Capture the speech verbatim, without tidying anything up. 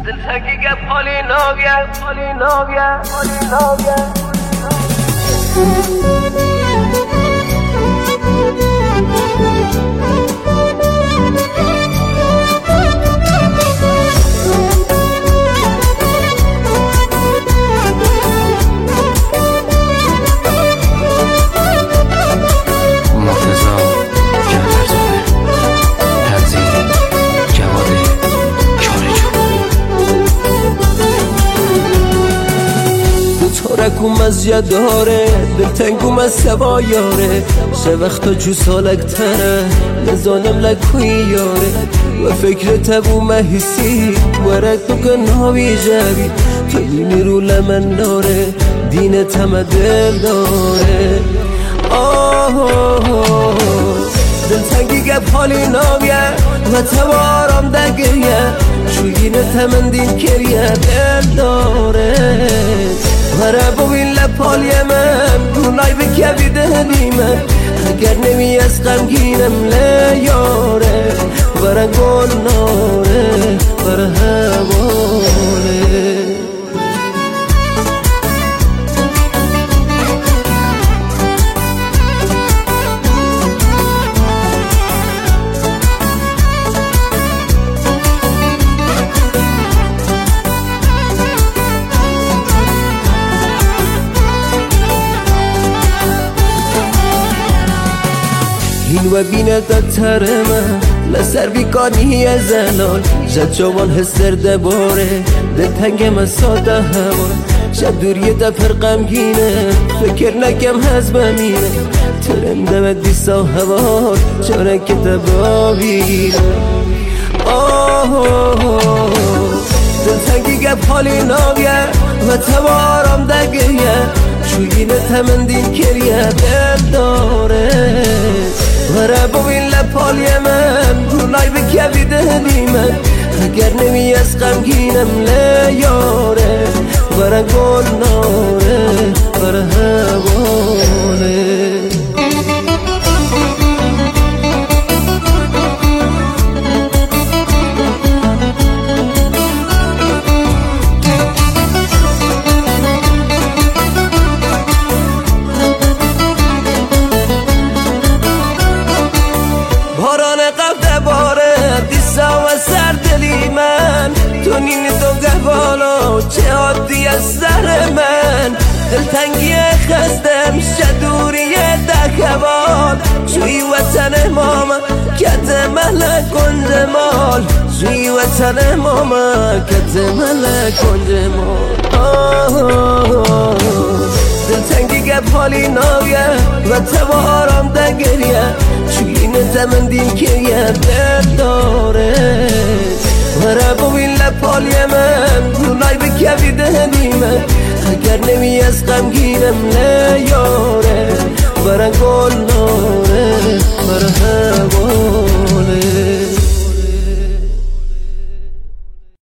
دلتنگی گپ حالی ناگه حالی ناگه حالی ناگه ترکم از یاداره دلتنگم از سوایاره سه وقتا جو سالک تره نزانم لکوی یاره و فکر تبو مهیسی ورک بکن هاوی جوی تو دینی رو لمن داره دین تم دل داره آه آه دلتنگی گپ حالی ناگه و توارم دگریه چوگین تمن دین کریه دل داره ورا بوین لپالی من گونای بکوی دهنی من اگر نمی از غمگینم لیاره ورا گل ناره ورا هواله این و بینه دترمه لسر بیکانی از زلال شد جوان هستر دباره دلتنگم از ساده هوا شد دوریه دفر غمگینه فکر نکم هز بمینه ترم دمت بیسا هوا چاره که دبابینه آه آه دلتنگی گپ حالی ناگه و توارم دگریه چوگینه تمندین کریه دل داره ورا بوین لپالی من گونای بکوی دهنی من اگر نمی از غمگینم لیاره ورا گل ناره ورا هواله تو نینی تو گهبالا چه عادی از سر من دلتنگی خستم شدوری دکبال شوی وطن ماما کت ملک کنج مال شوی وطن ماما کت ملک کنج مال دلتنگی گپ حالی ناگه و توارم دگریه چوی نتمندین کریه دل داره ورا بوین لپالی من گونای بکوی دهنی من اگر نمی از غمگینم لیاره ورا گل